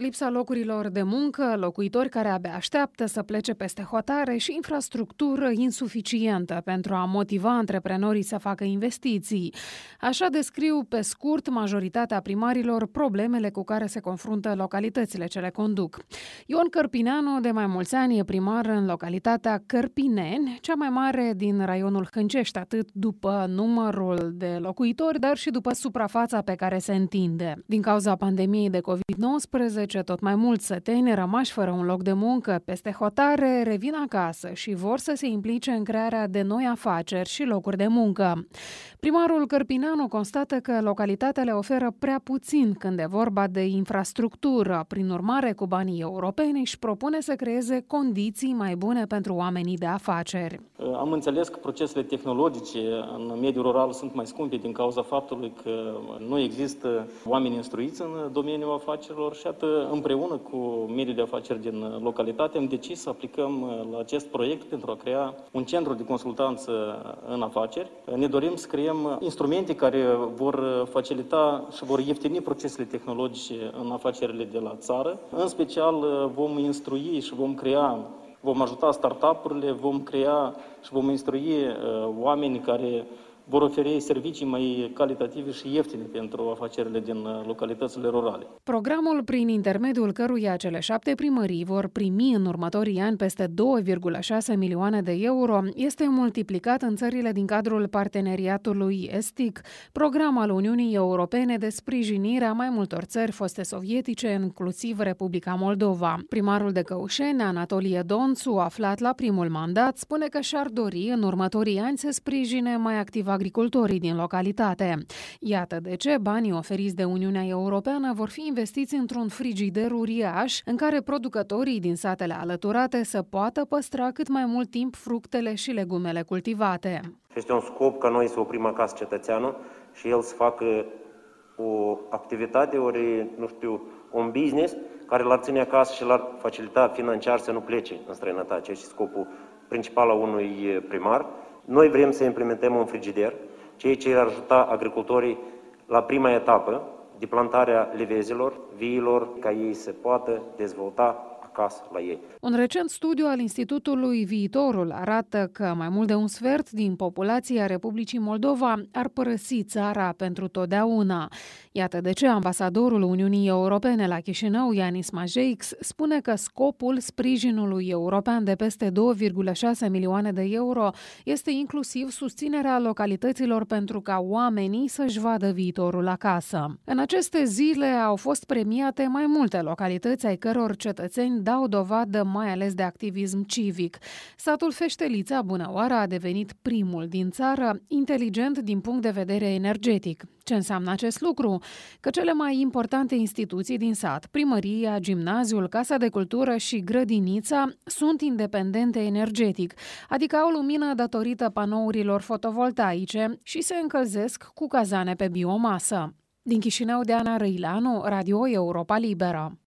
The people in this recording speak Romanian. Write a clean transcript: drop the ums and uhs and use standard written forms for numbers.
Lipsa locurilor de muncă, locuitori care abia așteaptă să plece peste hotare și infrastructură insuficientă pentru a motiva antreprenorii să facă investiții. Așa descriu pe scurt majoritatea primarilor problemele cu care se confruntă localitățile ce le conduc. Ion Cărpineanu de mai mulți ani e primar în localitatea Cărpineni, cea mai mare din raionul Hâncești, atât după numărul de locuitori, dar și după suprafața pe care se întinde. Din cauza pandemiei de COVID-19, tot mai mulți săteni rămași fără un loc de muncă peste hotare revin acasă și vor să se implice în crearea de noi afaceri și locuri de muncă. Primarul Cărpineanu constată că localitatea le oferă prea puțin când e vorba de infrastructură. Prin urmare, cu banii europeni își propune să creeze condiții mai bune pentru oamenii de afaceri. Am înțeles că procesele tehnologice în mediul rural sunt mai scumpe din cauza faptului că nu există oameni instruiți în domeniul afacerilor și împreună cu mediul de afaceri din localitate am decis să aplicăm la acest proiect pentru a crea un centru de consultanță în afaceri. Ne dorim să creăm instrumente care vor facilita și vor ieftini procesele tehnologice în afacerile de la țară. În special vom instrui și vom ajuta startup-urile, vom crea și vom instrui oameni care vor oferi servicii mai calitative și ieftine pentru afacerile din localitățile rurale. Programul, prin intermediul căruia cele 7 primării vor primi în următorii ani peste 2,6 milioane de euro, este multiplicat în țările din cadrul parteneriatului estic, program al Uniunii Europene de sprijinire a mai multor țări foste sovietice, inclusiv Republica Moldova. Primarul de Căușeni, Anatolie Donțu, aflat la primul mandat, spune că și-ar dori în următorii ani să sprijine mai activ agricultorii din localitate. Iată de ce banii oferiți de Uniunea Europeană vor fi investiți într-un frigider uriaș în care producătorii din satele alăturate să poată păstra cât mai mult timp fructele și legumele cultivate. Este un scop ca noi să oprim acasă cetățeanul și el să facă o activitate, un business care l-ar ține acasă și l-ar facilita financiar să nu plece în străinătate. Este scopul principal al unui primar. Noi vrem să implementăm un frigider, ceea ce ar ajuta agricultorii la prima etapă de plantarea livezilor, viilor, ca ei să poată dezvolta acasă la ei. Un recent studiu al Institutului Viitorul arată că mai mult de un sfert din populația Republicii Moldova ar părăsi țara pentru totdeauna. Iată de ce ambasadorul Uniunii Europene la Chișinău, Yanis Majeix, spune că scopul sprijinului european de peste 2,6 milioane de euro este inclusiv susținerea localităților pentru ca oamenii să-și vadă viitorul acasă. În aceste zile au fost premiate mai multe localități ai căror cetățeni dau dovadă mai ales de activism civic. Satul Feștelița, Bunăoară, a devenit primul din țară inteligent din punct de vedere energetic. Ce înseamnă acest lucru? Că cele mai importante instituții din sat, primăria, gimnaziul, casa de cultură și grădinița, sunt independente energetic, adică au lumină datorită panourilor fotovoltaice și se încălzesc cu cazane pe biomasă. Din Chișinău, Diana Răileanu, Radio Europa Liberă.